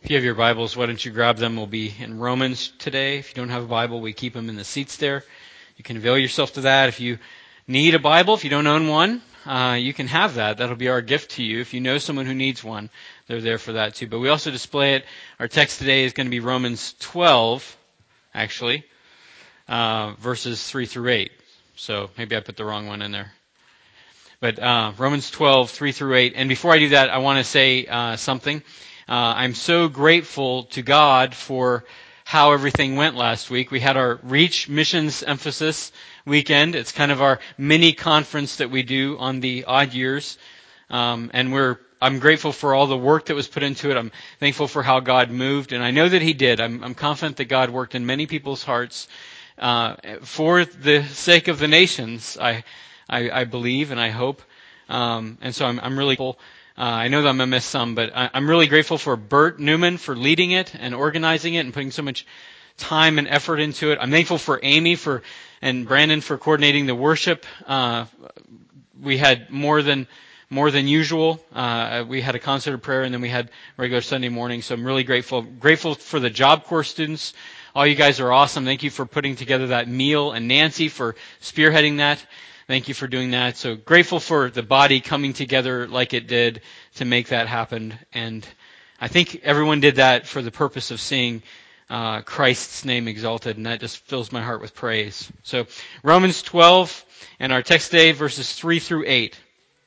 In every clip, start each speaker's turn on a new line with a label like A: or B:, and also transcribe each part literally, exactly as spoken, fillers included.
A: If you have your Bibles, why don't you grab them? We'll be in Romans today. If you don't have a Bible, we keep them in the seats there. You can avail yourself to that. If you need a Bible, if you don't own one, uh, you can have that. That'll be our gift to you. If you know someone who needs one, they're there for that too. But we also display it. Our text today is going to be Romans twelve, actually, uh, verses three through eight. So maybe I put the wrong one in there. But uh, Romans twelve, three through eight. And before I do that, I want to say uh, something. Uh, I'm so grateful to God for how everything went last week. We had our Reach Missions Emphasis weekend. It's kind of our mini conference that we do on the odd years. Um, and we're I'm grateful for all the work that was put into it. I'm thankful for how God moved. And I know that He did. I'm, I'm confident that God worked in many people's hearts uh, for the sake of the nations, I, I, I believe and I hope. Um, and so I'm, I'm really grateful. Uh, I know that I'm going to miss some, but I, I'm really grateful for Bert Newman for leading it and organizing it and putting so much time and effort into it. I'm thankful for Amy for and Brandon for coordinating the worship. Uh, we had more than more than usual. Uh, we had a concert of prayer and then we had regular Sunday morning. So I'm really grateful. Grateful for the Job Corps students. All you guys are awesome. Thank you for putting together that meal, and Nancy for spearheading that. Thank you for doing that. So grateful for the body coming together like it did to make that happen. And I think everyone did that for the purpose of seeing uh, Christ's name exalted, and that just fills my heart with praise. So Romans twelve, and our text today, verses three through eight.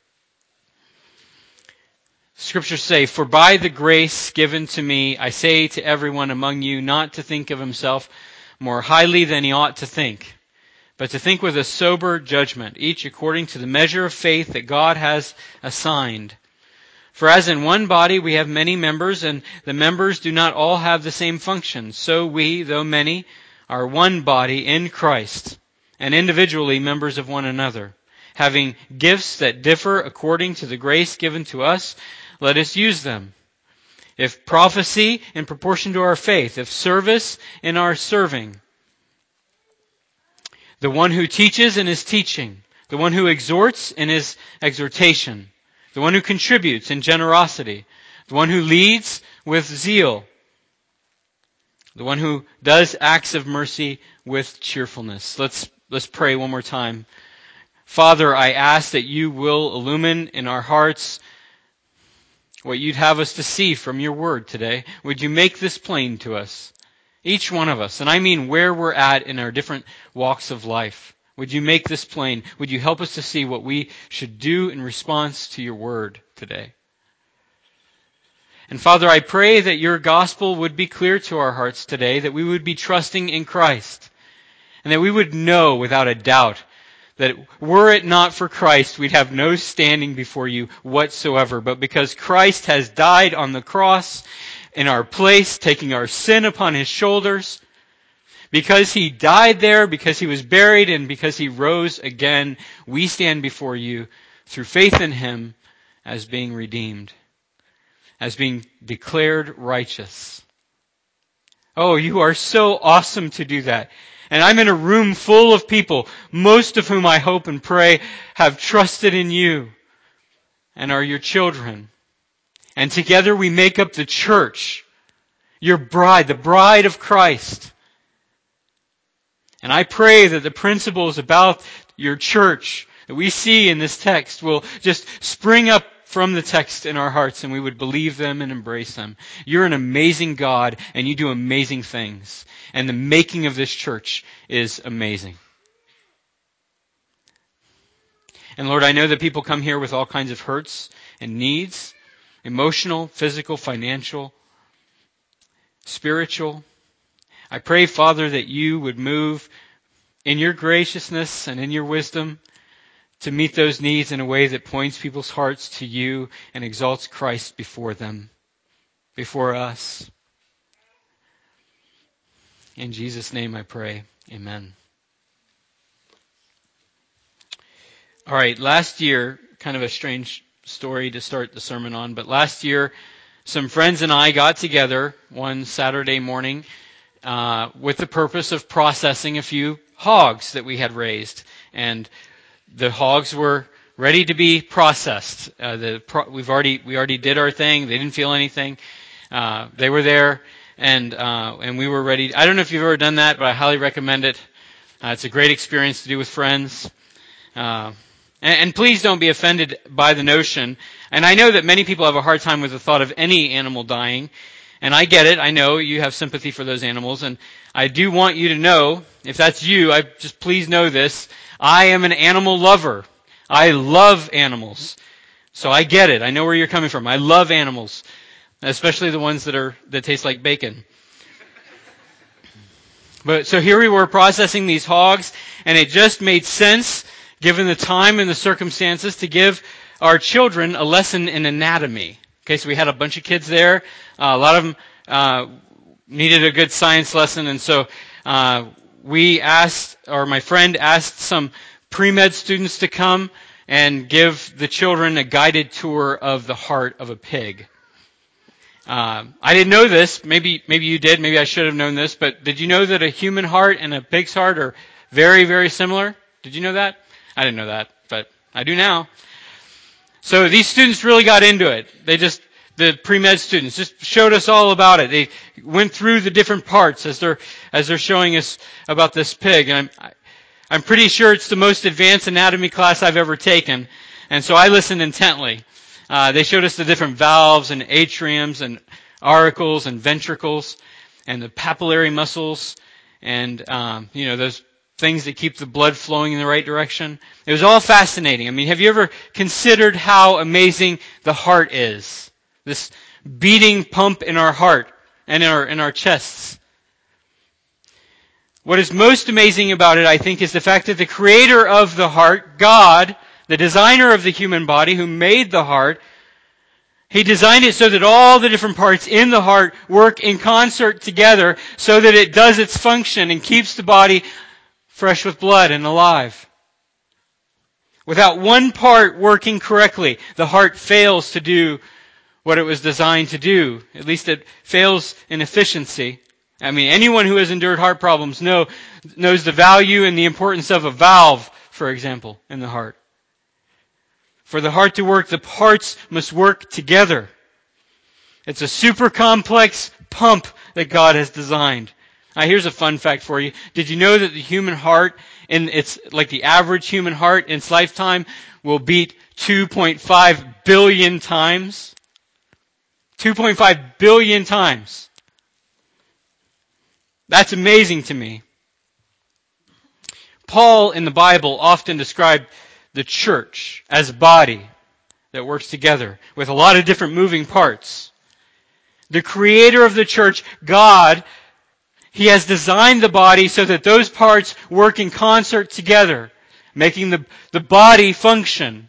A: Scriptures say, "For by the grace given to me, I say to everyone among you not to think of himself more highly than he ought to think, but to think with a sober judgment, each according to the measure of faith that God has assigned. For as in one body we have many members, and the members do not all have the same function, so we, though many, are one body in Christ, and individually members of one another. Having gifts that differ according to the grace given to us, let us use them. If prophecy, in proportion to our faith, if service, in our serving, the one who teaches in his teaching, the one who exhorts in his exhortation, the one who contributes in generosity, the one who leads with zeal, the one who does acts of mercy with cheerfulness." Let's let's pray one more time. Father, I ask that you will illumine in our hearts what you'd have us to see from your word today. Would you make this plain to us? Each one of us, and I mean where we're at in our different walks of life. Would you make this plain? Would you help us to see what we should do in response to your word today? And Father, I pray that your gospel would be clear to our hearts today, that we would be trusting in Christ, and that we would know without a doubt that were it not for Christ, we'd have no standing before you whatsoever. But because Christ has died on the cross in our place, taking our sin upon his shoulders, because he died there, because he was buried, and because he rose again, we stand before you through faith in him as being redeemed, as being declared righteous. Oh, you are so awesome to do that. And I'm in a room full of people, most of whom I hope and pray have trusted in you and are your children. And together we make up the church, your bride, the bride of Christ. And I pray that the principles about your church that we see in this text will just spring up from the text in our hearts, and we would believe them and embrace them. You're an amazing God, and you do amazing things. And the making of this church is amazing. And Lord, I know that people come here with all kinds of hurts and needs, emotional, physical, financial, spiritual. I pray, Father, that you would move in your graciousness and in your wisdom to meet those needs in a way that points people's hearts to you and exalts Christ before them, before us. In Jesus' name I pray. Amen. All right, last year, kind of a strange story to start the sermon on, but last year, some friends and I got together one Saturday morning uh, with the purpose of processing a few hogs that we had raised. And the hogs were ready to be processed. Uh, the pro- we've already we already did our thing. They didn't feel anything. uh, they were there, and uh, and we were ready. I don't know if you've ever done that, but I highly recommend it. Uh, it's a great experience to do with friends. Uh, and, and please don't be offended by the notion. And I know that many people have a hard time with the thought of any animal dying. And I get it. I know you have sympathy for those animals. And I do want you to know, if that's you, I just please know this. I am an animal lover. I love animals. So I get it. I know where you're coming from. I love animals, especially the ones that are that taste like bacon. But so here we were processing these hogs, and it just made sense, given the time and the circumstances, to give our children a lesson in anatomy. Okay, so we had a bunch of kids there. Uh, a lot of them uh, needed a good science lesson, and so uh, we asked, or my friend asked some pre-med students to come and give the children a guided tour of the heart of a pig. Uh, I didn't know this. Maybe maybe you did. Maybe I should have known this. But did you know that a human heart and a pig's heart are very, very similar? Did you know that? I didn't know that, but I do now. So these students really got into it. They just, the pre-med students, just showed us all about it. They went through the different parts as they're as they're showing us about this pig. And I'm I'm pretty sure it's the most advanced anatomy class I've ever taken. And so I listened intently. Uh, they showed us the different valves and atriums and auricles and ventricles and the papillary muscles and, um, you know, those things that keep the blood flowing in the right direction. It was all fascinating. I mean, have you ever considered how amazing the heart is? This beating pump in our heart and in our, in our chests. What is most amazing about it, I think, is the fact that the creator of the heart, God, the designer of the human body who made the heart, He designed it so that all the different parts in the heart work in concert together so that it does its function and keeps the body fresh with blood and alive. Without one part working correctly, the heart fails to do what it was designed to do. At least it fails in efficiency. I mean, anyone who has endured heart problems know, knows the value and the importance of a valve, for example, in the heart. For the heart to work, the parts must work together. It's a super complex pump that God has designed. Now, here's a fun fact for you. Did you know that the human heart, in its like the average human heart in its lifetime, will beat two point five billion times? two point five billion times. That's amazing to me. Paul in the Bible often described the church as a body that works together with a lot of different moving parts. The creator of the church, God, He has designed the body so that those parts work in concert together, making the, the body function.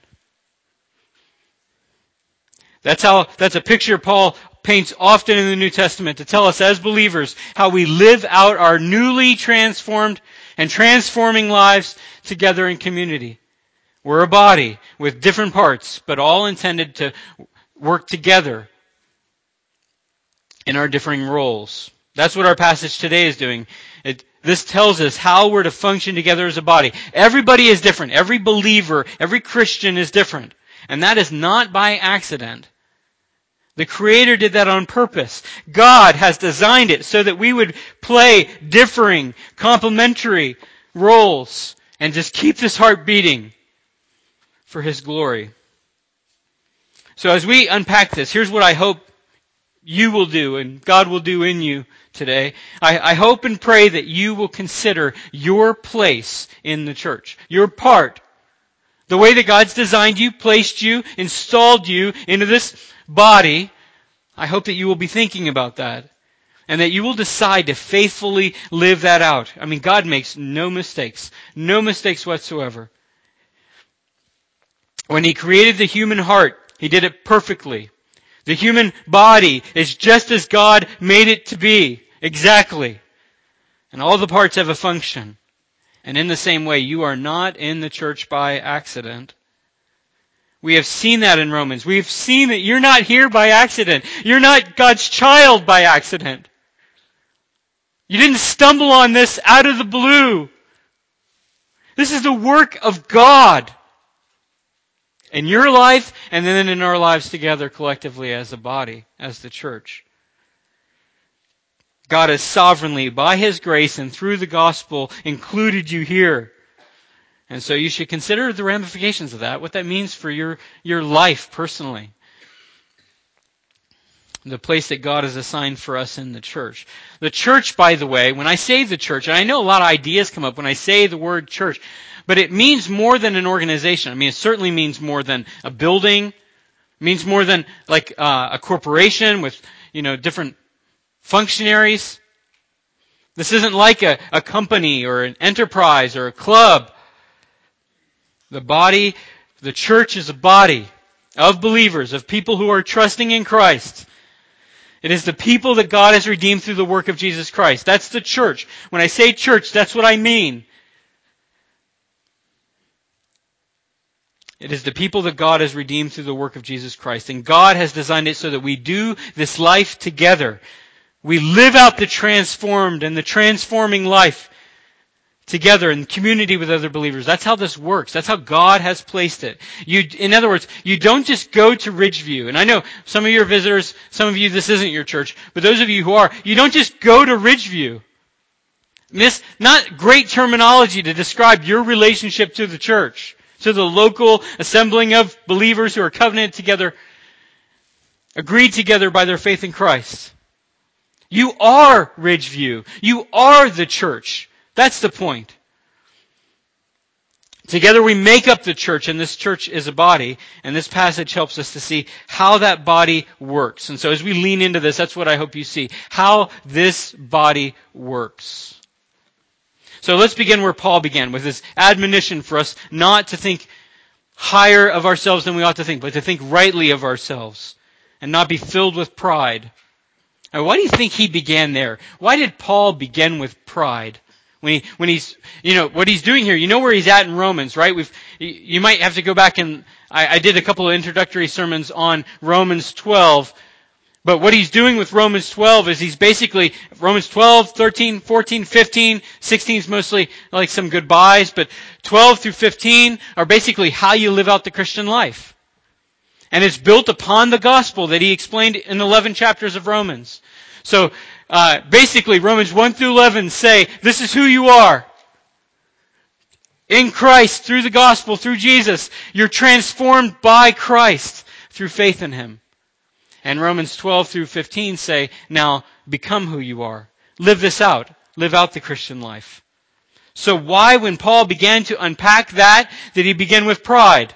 A: That's how, that's a picture Paul paints often in the New Testament to tell us as believers how we live out our newly transformed and transforming lives together in community. We're a body with different parts, but all intended to work together in our differing roles. That's what our passage today is doing. It, this tells us how we're to function together as a body. Everybody is different. Every believer, every Christian is different. And that is not by accident. The Creator did that on purpose. God has designed it so that we would play differing, complementary roles and just keep this heart beating for His glory. So as we unpack this, here's what I hope you will do and God will do in you today. I, I hope and pray that you will consider your place in the church, your part. The way that God's designed you, placed you, installed you into this body, I hope that you will be thinking about that. And that you will decide to faithfully live that out. I mean, God makes no mistakes. No mistakes whatsoever. When He created the human heart, He did it perfectly. The human body is just as God made it to be. Exactly. And all the parts have a function. And in the same way, you are not in the church by accident. We have seen that in Romans. We have seen that you're not here by accident. You're not God's child by accident. You didn't stumble on this out of the blue. This is the work of God in your life and then in our lives together collectively as a body, as the church. God has sovereignly, by His grace and through the gospel, included you here. And so you should consider the ramifications of that, what that means for your, your life personally. The place that God has assigned for us in the church. The church, by the way, when I say the church, and I know a lot of ideas come up when I say the word church, but it means more than an organization. I mean, it certainly means more than a building. It means more than like uh, a corporation with, you know, different functionaries. This isn't like a, a company or an enterprise or a club. The body, the church is a body of believers, of people who are trusting in Christ. It is the people that God has redeemed through the work of Jesus Christ. That's the church. When I say church, that's what I mean. It is the people that God has redeemed through the work of Jesus Christ. And God has designed it so that we do this life together. We live out the transformed and the transforming life together in community with other believers. That's how this works. That's how God has placed it. You, in other words, you don't just go to Ridgeview. And I know some of your visitors, some of you, this isn't your church, but those of you who are, you don't just go to Ridgeview. This, not great terminology to describe your relationship to the church, to the local assembling of believers who are covenanted together, agreed together by their faith in Christ. You are Ridgeview. You are the church. That's the point. Together we make up the church, and this church is a body, and this passage helps us to see how that body works. And so as we lean into this, that's what I hope you see, how this body works. So let's begin where Paul began, with his admonition for us not to think higher of ourselves than we ought to think, but to think rightly of ourselves, and not be filled with pride. Now, why do you think he began there? Why did Paul begin with pride? When he, when he's, you know, what he's doing here, you know where he's at in Romans, right? We've, you might have to go back and, I, I did a couple of introductory sermons on Romans twelve, but what he's doing with Romans twelve is he's basically, Romans twelve, thirteen, fourteen, fifteen, sixteen is mostly like some goodbyes, but twelve through fifteen are basically how you live out the Christian life. And it's built upon the gospel that he explained in eleven chapters of Romans. So, uh, basically, Romans one through eleven say, this is who you are. In Christ, through the gospel, through Jesus, you're transformed by Christ through faith in Him. And Romans twelve through fifteen say, now become who you are. Live this out. Live out the Christian life. So why, when Paul began to unpack that, did he begin with pride?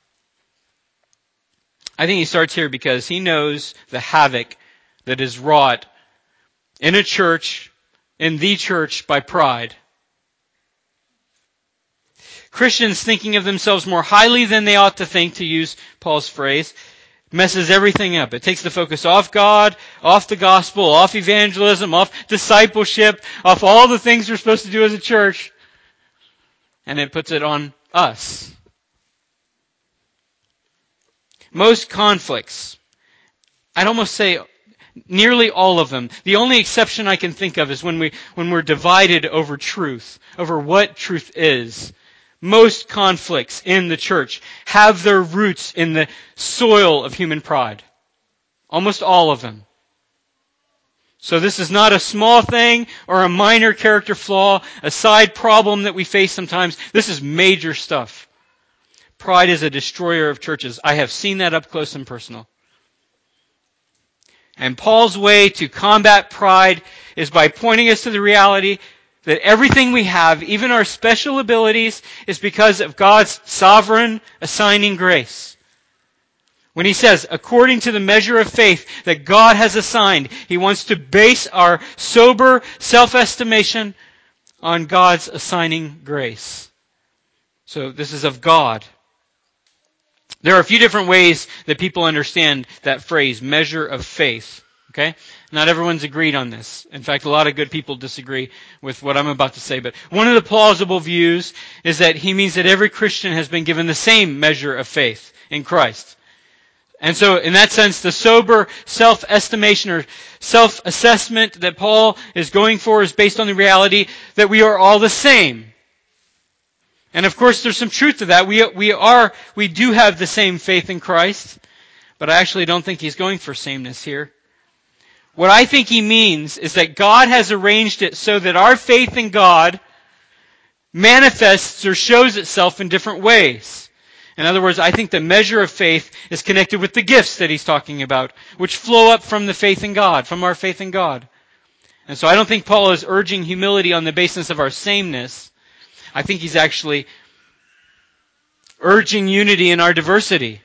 A: I think he starts here because he knows the havoc that is wrought in a church, in the church, by pride. Christians thinking of themselves more highly than they ought to think, to use Paul's phrase, messes everything up. It takes the focus off God, off the gospel, off evangelism, off discipleship, off all the things we're supposed to do as a church, and it puts it on us. Most conflicts, I'd almost say nearly all of them, the only exception I can think of is when we when we're divided over truth, over what truth is. Most conflicts in the church have their roots in the soil of human pride. Almost all of them. So this is not a small thing or a minor character flaw, a side problem that we face sometimes. This is major stuff. Pride is a destroyer of churches. I have seen that up close and personal. And Paul's way to combat pride is by pointing us to the reality that everything we have, even our special abilities, is because of God's sovereign assigning grace. When he says, according to the measure of faith that God has assigned, he wants to base our sober self-estimation on God's assigning grace. So this is of God. There are a few different ways that people understand that phrase, measure of faith. Okay? Not everyone's agreed on this. In fact, a lot of good people disagree with what I'm about to say. But one of the plausible views is that he means that every Christian has been given the same measure of faith in Christ. And so, in that sense, the sober self-estimation or self-assessment that Paul is going for is based on the reality that we are all the same. And of course, there's some truth to that. We we are we do have the same faith in Christ, but I actually don't think he's going for sameness here. what I think he means is that God has arranged it so that our faith in God manifests or shows itself in different ways. In other words, I think the measure of faith is connected with the gifts that he's talking about, which flow up from the faith in God, from our faith in God. And so I don't think Paul is urging humility on the basis of our sameness. I think he's actually urging unity in our diversity.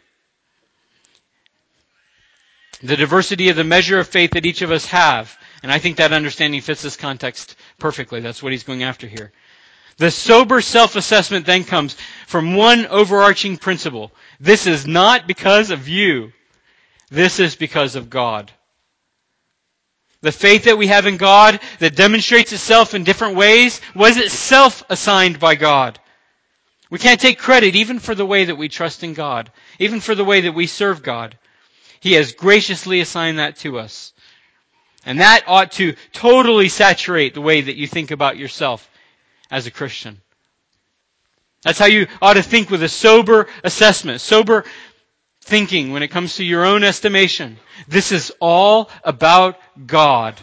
A: The diversity of the measure of faith that each of us have. And I think that understanding fits this context perfectly. That's what he's going after here. The sober self-assessment then comes from one overarching principle. This is not because of you. This is because of God. The faith that we have in God that demonstrates itself in different ways was itself assigned by God. We can't take credit even for the way that we trust in God, even for the way that we serve God. He has graciously assigned that to us. And that ought to totally saturate the way that you think about yourself as a Christian. That's how you ought to think with a sober assessment, sober thinking when it comes to your own estimation. This is all about God.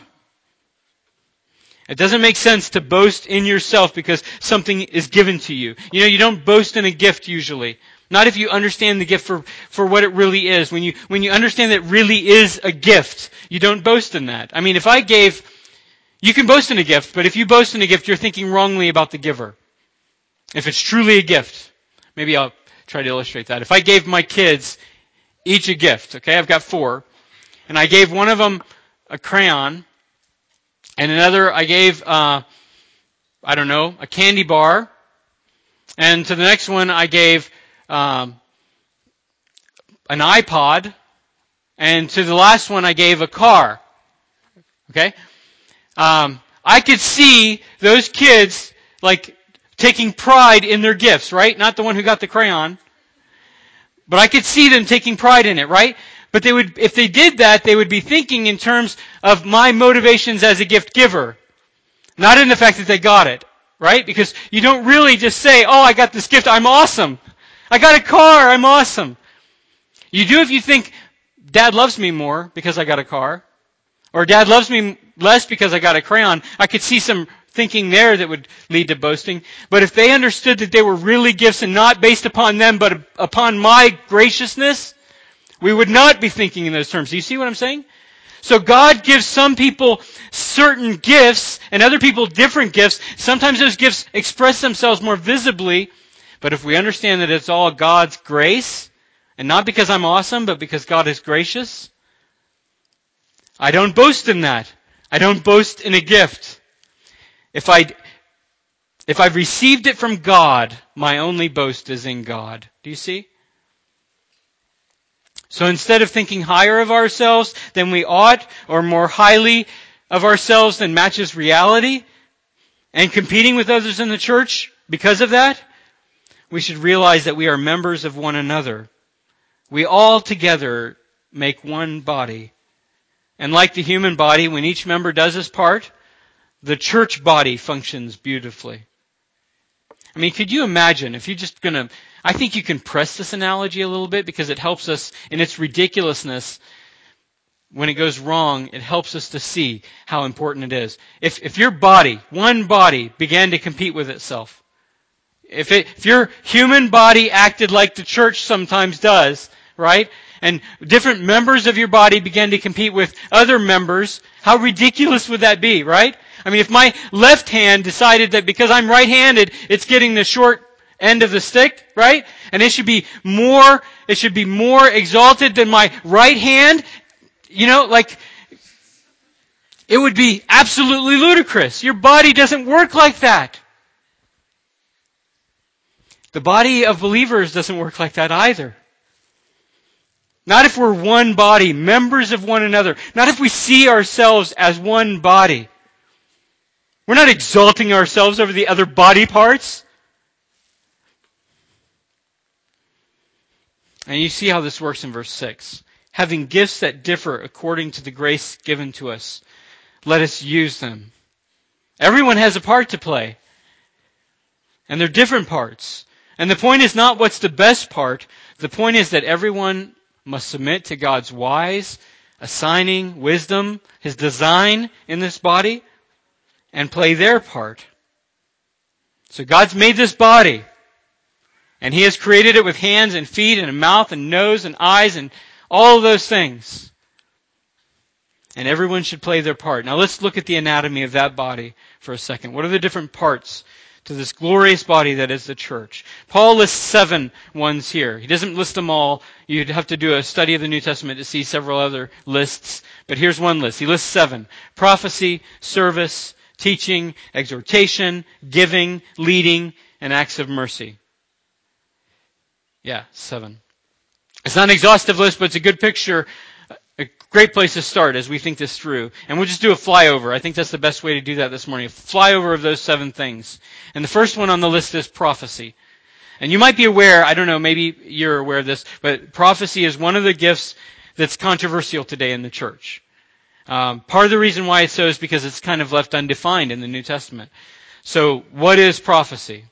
A: It doesn't make sense to boast in yourself because something is given to you. You know, you don't boast in a gift usually. Not if you understand the gift for, for what it really is. When you, when you understand that it really is a gift, you don't boast in that. I mean, if I gave, you can boast in a gift, but if you boast in a gift, you're thinking wrongly about the giver. If it's truly a gift. Maybe I'll try to illustrate that. If I gave my kids each a gift, okay, I've got four, and I gave one of them a crayon, and another I gave, uh, I don't know, a candy bar, and to the next one I gave um, an iPod, and to the last one I gave a car. Okay? Um, I could see those kids like taking pride in their gifts, right? Not the one who got the crayon. But I could see them taking pride in it, right? But they would, if they did that, they would be thinking in terms of my motivations as a gift giver. Not in the fact that they got it, right? Because you don't really just say, oh, I got this gift, I'm awesome. I got a car, I'm awesome. You do if you think, Dad loves me more because I got a car. Or Dad loves me less because I got a crayon. I could see some thinking there that would lead to boasting. But if they understood that they were really gifts and not based upon them, but upon my graciousness, we would not be thinking in those terms. Do you see what I'm saying? So God gives some people certain gifts and other people different gifts. Sometimes those gifts express themselves more visibly. But if we understand that it's all God's grace, and not because I'm awesome, but because God is gracious, I don't boast in that. I don't boast in a gift. If I, if I've received it from God, my only boast is in God. Do you see? So instead of thinking higher of ourselves than we ought, or more highly of ourselves than matches reality, and competing with others in the church because of that, we should realize that we are members of one another. We all together make one body. And like the human body, when each member does his part, the church body functions beautifully. I mean, could you imagine if you're just going to, I think you can press this analogy a little bit because it helps us in its ridiculousness. When it goes wrong, it helps us to see how important it is. If, if your body, one body, began to compete with itself, If, it, if your human body acted like the church sometimes does, right? And different members of your body began to compete with other members, how ridiculous would that be, right? I mean, if my left hand decided that because I'm right-handed, it's getting the short end of the stick, right? And it should be more, it should be more exalted than my right hand, you know, like, it would be absolutely ludicrous. Your body doesn't work like that. The body of believers doesn't work like that either. Not if we're one body, members of one another. Not if we see ourselves as one body. We're not exalting ourselves over the other body parts. And you see how this works in verse six. Having gifts that differ according to the grace given to us, let us use them. Everyone has a part to play. And they're different parts. And the point is not what's the best part. The point is that everyone must submit to God's wise, assigning wisdom, His design in this body, and play their part. So God's made this body, and He has created it with hands and feet and a mouth and nose and eyes and all of those things. And everyone should play their part. Now let's look at the anatomy of that body for a second. What are the different parts to this glorious body that is the church? Paul lists seven ones here. He doesn't list them all. You'd have to do a study of the New Testament to see several other lists. But here's one list. He lists seven. Prophecy, service, teaching, exhortation, giving, leading, and acts of mercy. Yeah, seven. It's not an exhaustive list, but it's a good picture, a great place to start as we think this through. And we'll just do a flyover. I think that's the best way to do that this morning. A flyover of those seven things. And the first one on the list is prophecy. And you might be aware, I don't know, maybe you're aware of this, but prophecy is one of the gifts that's controversial today in the church. Um, part of the reason why it's so is because it's kind of left undefined in the New Testament. So, what is prophecy?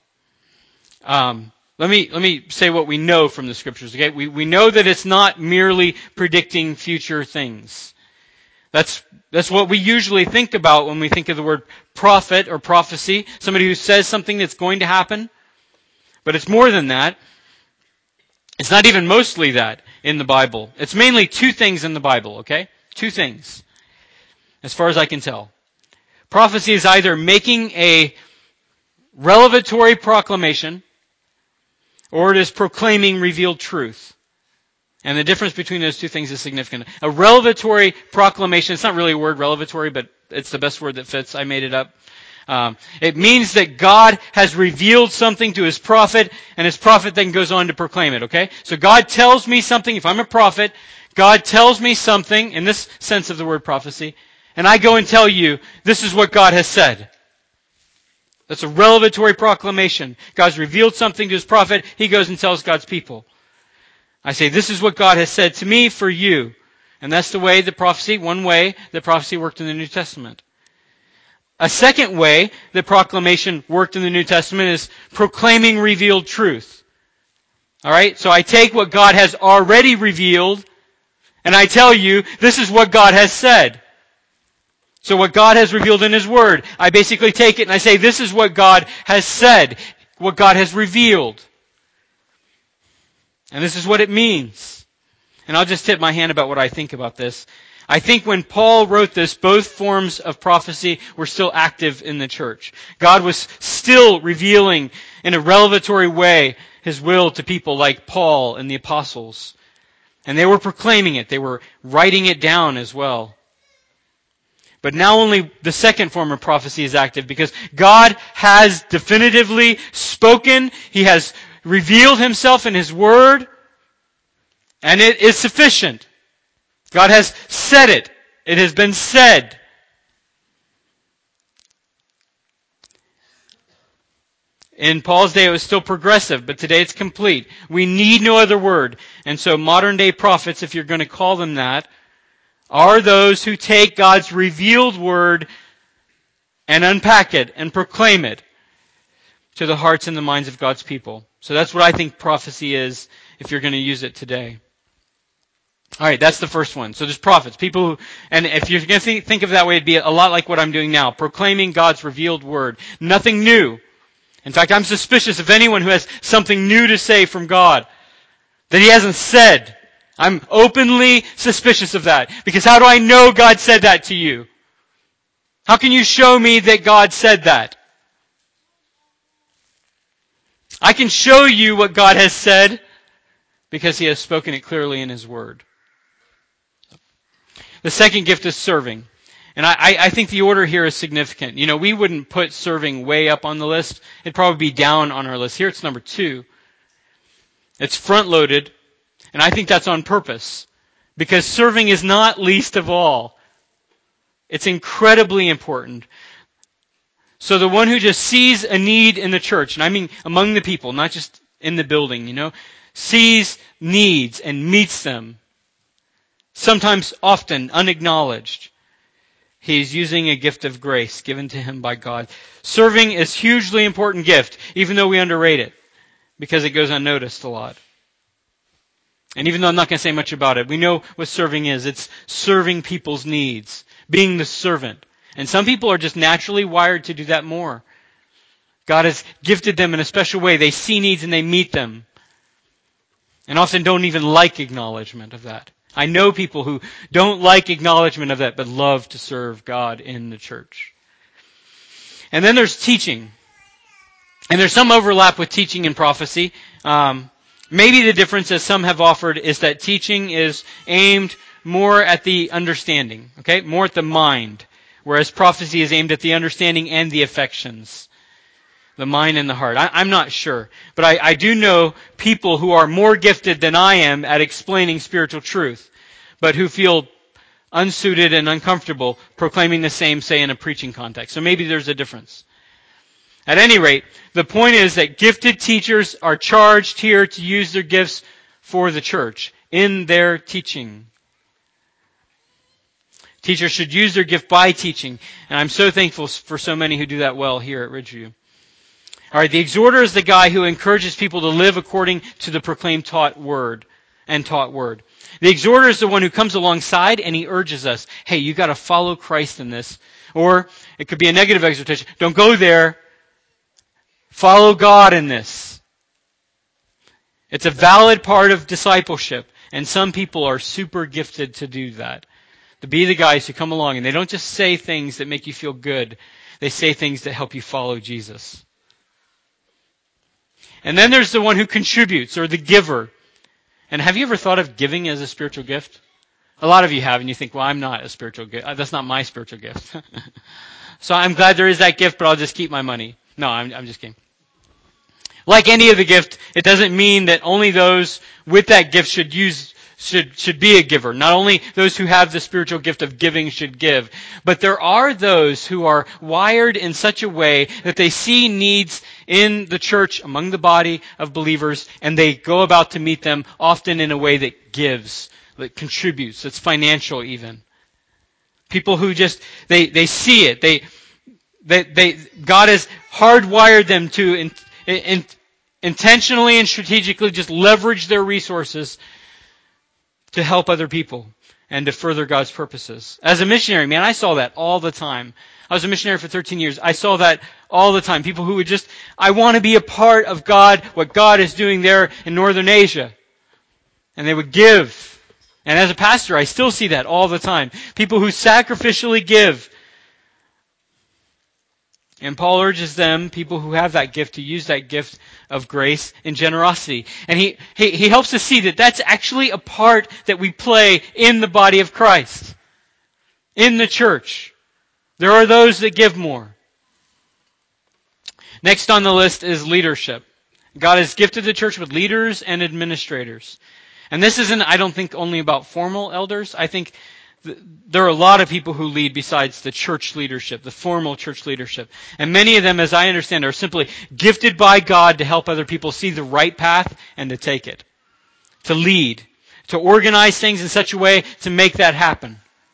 A: Um, let me let me say what we know from the Scriptures. Okay, we we know that it's not merely predicting future things. That's that's what we usually think about when we think of the word prophet or prophecy. Somebody who says something that's going to happen. But it's more than that. It's not even mostly that in the Bible. It's mainly two things in the Bible. Okay, two things. As far as I can tell. Prophecy is either making a revelatory proclamation or it is proclaiming revealed truth. And the difference between those two things is significant. A revelatory proclamation, it's not really a word, revelatory, but it's the best word that fits. I made it up. Um, it means that God has revealed something to His prophet, and His prophet then goes on to proclaim it, okay? So God tells me something. If I'm a prophet, God tells me something, in this sense of the word prophecy, and I go and tell you, this is what God has said. That's a revelatory proclamation. God's revealed something to His prophet. He goes and tells God's people. I say, this is what God has said to me for you. And that's the way the prophecy, one way that prophecy worked in the New Testament. A second way that proclamation worked in the New Testament is proclaiming revealed truth. Alright? So I take what God has already revealed, and I tell you, this is what God has said. So what God has revealed in His Word, I basically take it and I say, this is what God has said, what God has revealed. And this is what it means. And I'll just tip my hand about what I think about this. I think when Paul wrote this, both forms of prophecy were still active in the church. God was still revealing in a revelatory way His will to people like Paul and the apostles. And they were proclaiming it. They were writing it down as well. But now only the second form of prophecy is active because God has definitively spoken. He has revealed Himself in His Word. And it is sufficient. God has said it. It has been said. In Paul's day it was still progressive, but today it's complete. We need no other word. And so modern day prophets, if you're going to call them that, are those who take God's revealed word and unpack it and proclaim it to the hearts and the minds of God's people. So that's what I think prophecy is if you're going to use it today. Alright, that's the first one. So there's prophets, people who, and if you're going to think of it that way, it'd be a lot like what I'm doing now, proclaiming God's revealed word. Nothing new. In fact, I'm suspicious of anyone who has something new to say from God that He hasn't said. I'm openly suspicious of that. Because how do I know God said that to you? How can you show me that God said that? I can show you what God has said because He has spoken it clearly in His Word. The second gift is serving. And I, I think the order here is significant. You know, we wouldn't put serving way up on the list. It'd probably be down on our list. Here it's number two. It's front-loaded. And I think that's on purpose. Because serving is not least of all. It's incredibly important. So the one who just sees a need in the church, and I mean among the people, not just in the building, you know, sees needs and meets them, sometimes often unacknowledged, he's using a gift of grace given to him by God. Serving is a hugely important gift, even though we underrate it, because it goes unnoticed a lot. And even though I'm not going to say much about it, we know what serving is. It's serving people's needs, being the servant. And some people are just naturally wired to do that more. God has gifted them in a special way. They see needs and they meet them. And often don't even like acknowledgement of that. I know people who don't like acknowledgement of that, but love to serve God in the church. And then there's teaching. And there's some overlap with teaching and prophecy. Um, maybe the difference, as some have offered, is that teaching is aimed more at the understanding, okay? More at the mind. Whereas prophecy is aimed at the understanding and the affections. The mind and the heart. I, I'm not sure. But I, I do know people who are more gifted than I am at explaining spiritual truth, but who feel unsuited and uncomfortable proclaiming the same, say, in a preaching context. So maybe there's a difference. At any rate, the point is that gifted teachers are charged here to use their gifts for the church in their teaching. Teachers should use their gift by teaching, and I'm so thankful for so many who do that well here at Ridgeview. All right, the exhorter is the guy who encourages people to live according to the proclaimed taught word and taught word. The exhorter is the one who comes alongside and he urges us, hey, you got to follow Christ in this. Or it could be a negative exhortation. Don't go there. Follow God in this. It's a valid part of discipleship, and some people are super gifted to do that. To be the guys who come along and they don't just say things that make you feel good. They say things that help you follow Jesus. And then there's the one who contributes, or the giver. And have you ever thought of giving as a spiritual gift? A lot of you have, and you think, well, I'm not a spiritual gift. That's not my spiritual gift. So I'm glad there is that gift, but I'll just keep my money. No, I'm, I'm just kidding. Like any of the gift, it doesn't mean that only those with that gift should use should should be a giver. Not only those who have the spiritual gift of giving should give, but there are those who are wired in such a way that they see needs in the church among the body of believers, and they go about to meet them often in a way that gives, that contributes, that's financial even. People who just they they see it. They they they God has hardwired them to in, in, intentionally and strategically just leverage their resources to help other people and to further God's purposes. As a missionary, man, I saw that all the time. I was a missionary for thirteen years. I saw that all the time. People who would just, I want to be a part of God, what God is doing there in Northern Asia. And they would give. And as a pastor, I still see that all the time. People who sacrificially give. And Paul urges them, people who have that gift, to use that gift of grace in generosity. And he, he, he helps us see that that's actually a part that we play in the body of Christ. In the church. There are those that give more. Next on the list is leadership. God has gifted the church with leaders and administrators. And this isn't, I don't think, only about formal elders. I think there are a lot of people who lead besides the church leadership, the formal church leadership. And many of them, as I understand, are simply gifted by God to help other people see the right path and to take it. To lead. To organize things in such a way to make that happen.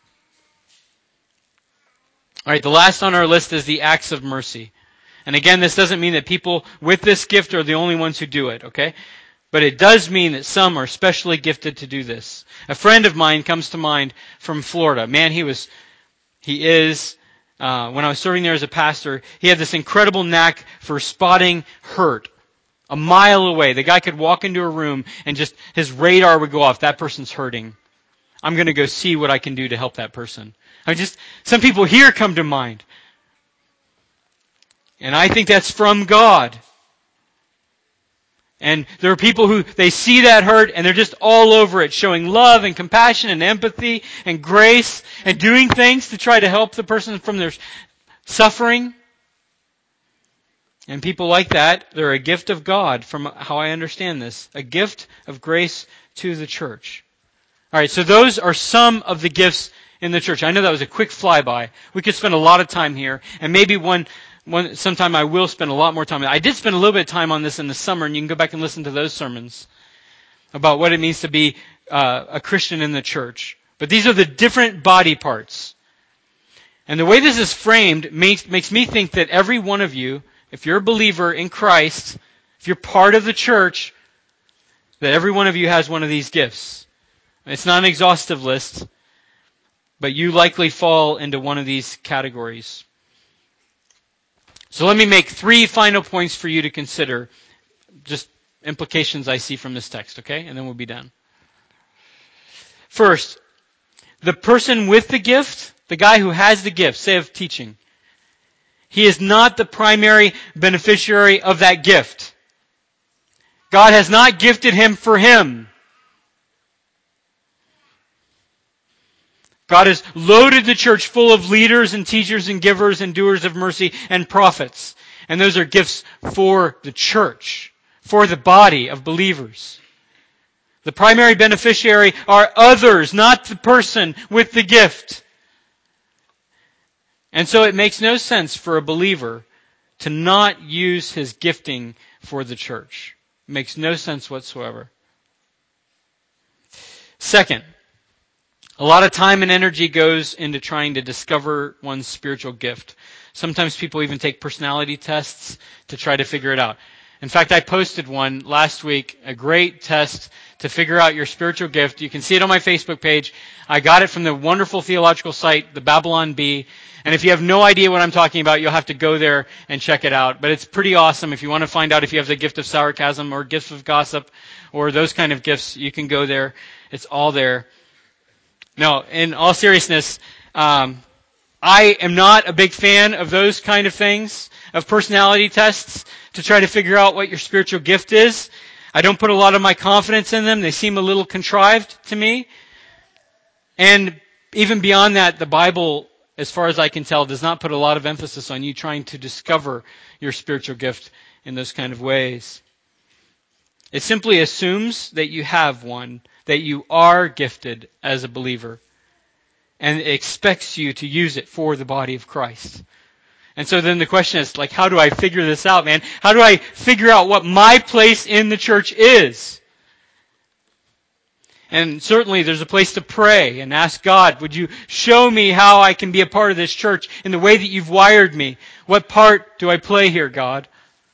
A: All right, the last on our list is the acts of mercy. And again, this doesn't mean that people with this gift are the only ones who do it, okay? But it does mean that some are specially gifted to do this. A friend of mine comes to mind from Florida. Man, he was, he is, uh, when I was serving there as a pastor, he had this incredible knack for spotting hurt a mile away. The guy could walk into a room and just, his radar would go off. That person's hurting. I'm going to go see what I can do to help that person. I just, some people here come to mind. And I think that's from God. And there are people who, they see that hurt and they're just all over it, showing love and compassion and empathy and grace and doing things to try to help the person from their suffering. And people like that, they're a gift of God, from how I understand this. A gift of grace to the church. All right, so those are some of the gifts in the church. I know that was a quick flyby. We could spend a lot of time here, and maybe one One, sometime I will spend a lot more time. I did spend a little bit of time on this in the summer, and you can go back and listen to those sermons about what it means to be uh, a Christian in the church. But these are the different body parts. And the way this is framed makes, makes me think that every one of you, if you're a believer in Christ, if you're part of the church, that every one of you has one of these gifts. It's not an exhaustive list, but you likely fall into one of these categories. So let me make three final points for you to consider, just implications I see from this text, okay? And then we'll be done. First, the person with the gift, the guy who has the gift, say of teaching, he is not the primary beneficiary of that gift. God has not gifted him for him. God has loaded the church full of leaders and teachers and givers and doers of mercy and prophets. And those are gifts for the church, for the body of believers. The primary beneficiary are others, not the person with the gift. And so it makes no sense for a believer to not use his gifting for the church. It makes no sense whatsoever. Second, a lot of time and energy goes into trying to discover one's spiritual gift. Sometimes people even take personality tests to try to figure it out. In fact, I posted one last week, a great test to figure out your spiritual gift. You can see it on my Facebook page. I got it from the wonderful theological site, the Babylon Bee. And if you have no idea what I'm talking about, you'll have to go there and check it out. But it's pretty awesome. If you want to find out if you have the gift of sarcasm or gift of gossip or those kind of gifts, you can go there. It's all there. No, in all seriousness, um, I am not a big fan of those kind of things, of personality tests to try to figure out what your spiritual gift is. I don't put a lot of my confidence in them. They seem a little contrived to me. And even beyond that, the Bible, as far as I can tell, does not put a lot of emphasis on you trying to discover your spiritual gift in those kind of ways. It simply assumes that you have one, that you are gifted as a believer, and it expects you to use it for the body of Christ. And so then the question is, like, how do I figure this out, man? How do I figure out what my place in the church is? And certainly there's a place to pray and ask God, would you show me how I can be a part of this church in the way that you've wired me? What part do I play here, God?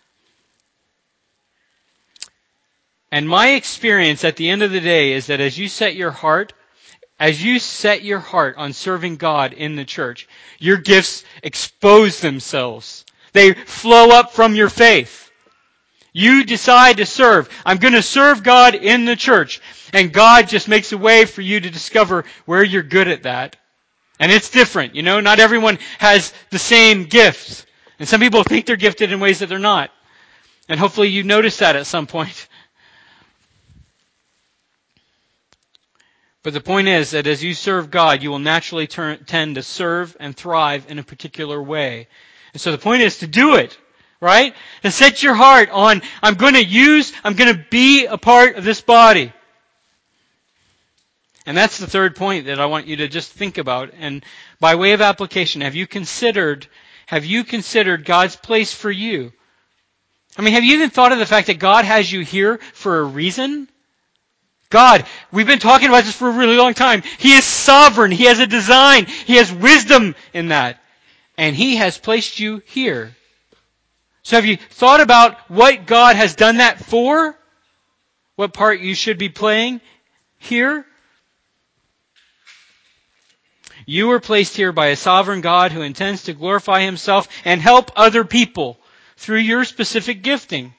A: And my experience at the end of the day is that as you set your heart, as you set your heart on serving God in the church, your gifts expose themselves. They flow up from your faith. You decide to serve. I'm going to serve God in the church. And God just makes a way for you to discover where you're good at that. And it's different, you know. Not everyone has the same gifts. And some people think they're gifted in ways that they're not. And hopefully you notice that at some point. But the point is that as you serve God, you will naturally turn, tend to serve and thrive in a particular way. And so the point is to do it, right? To set your heart on, I'm going to use, I'm going to be a part of this body. And that's the third point that I want you to just think about. And by way of application, have you considered, have you considered God's place for you? I mean, have you even thought of the fact that God has you here for a reason? God, we've been talking about this for a really long time. He is sovereign. He has a design. He has wisdom in that. And He has placed you here. So have you thought about what God has done that for? What part you should be playing here? You were placed here by a sovereign God who intends to glorify Himself and help other people through your specific gifting.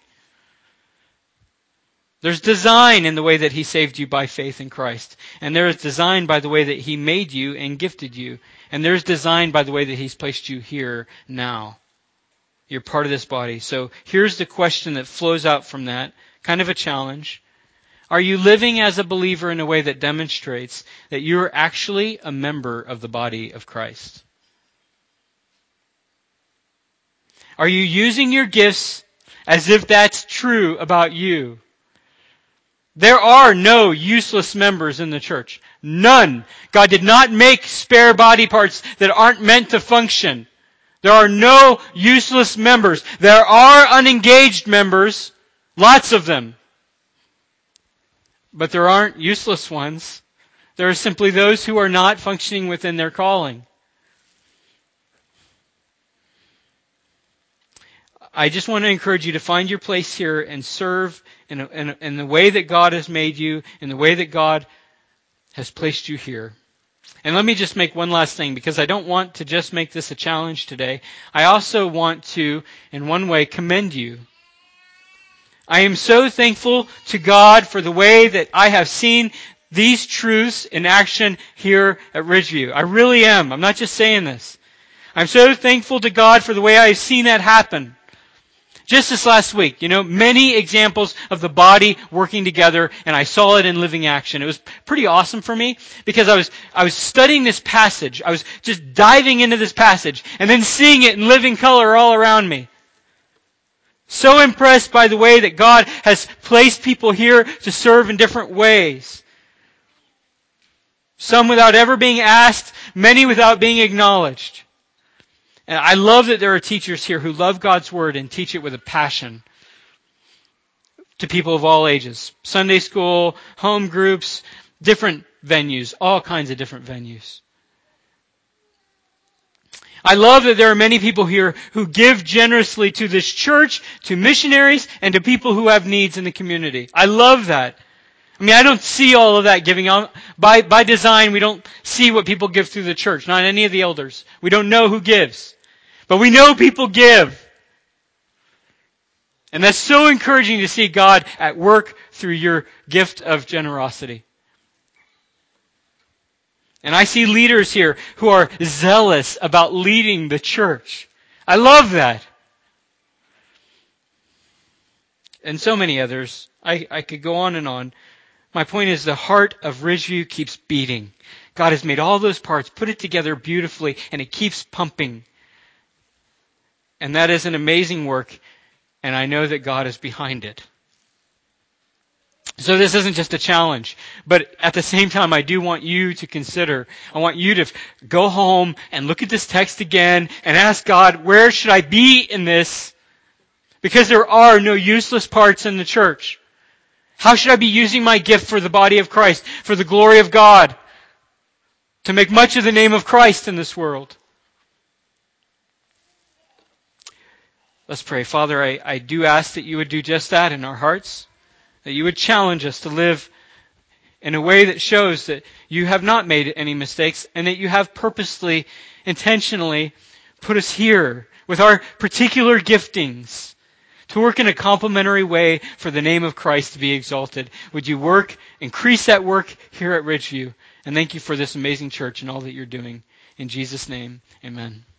A: There's design in the way that He saved you by faith in Christ. And there is design by the way that He made you and gifted you. And there's design by the way that He's placed you here now. You're part of this body. So here's the question that flows out from that, kind of a challenge. Are you living as a believer in a way that demonstrates that you're actually a member of the body of Christ? Are you using your gifts as if that's true about you? There are no useless members in the church. None. God did not make spare body parts that aren't meant to function. There are no useless members. There are unengaged members, lots of them. But there aren't useless ones. There are simply those who are not functioning within their calling. I just want to encourage you to find your place here and serve in, a, in, a, in the way that God has made you, in the way that God has placed you here. And let me just make one last thing, because I don't want to just make this a challenge today. I also want to, in one way, commend you. I am so thankful to God for the way that I have seen these truths in action here at Ridgeview. I really am. I'm not just saying this. I'm so thankful to God for the way I've seen that happen. Just this last week, you know, many examples of the body working together, and I saw it in living action. It was pretty awesome for me because I was I was studying this passage. I was just diving into this passage and then seeing it in living color all around me. So impressed by the way that God has placed people here to serve in different ways. Some without ever being asked, many without being acknowledged. And I love that there are teachers here who love God's Word and teach it with a passion to people of all ages. Sunday school, home groups, different venues, all kinds of different venues. I love that there are many people here who give generously to this church, to missionaries, and to people who have needs in the community. I love that. I mean, I don't see all of that giving on. By, by design, we don't see what people give through the church, not any of the elders. We don't know who gives. But we know people give. And that's so encouraging to see God at work through your gift of generosity. And I see leaders here who are zealous about leading the church. I love that. And so many others. I, I could go on and on. My point is the heart of Ridgeview keeps beating. God has made all those parts, put it together beautifully, and it keeps pumping. And that is an amazing work, and I know that God is behind it. So this isn't just a challenge, but at the same time, I do want you to consider, I want you to go home and look at this text again and ask God, where should I be in this? Because there are no useless parts in the church. How should I be using my gift for the body of Christ, for the glory of God, to make much of the name of Christ in this world? Let's pray. Father, I, I do ask that you would do just that in our hearts, that you would challenge us to live in a way that shows that you have not made any mistakes and that you have purposely, intentionally put us here with our particular giftings to work in a complementary way for the name of Christ to be exalted. Would you work, increase that work here at Ridgeview? And thank you for this amazing church and all that you're doing. In Jesus' name, amen.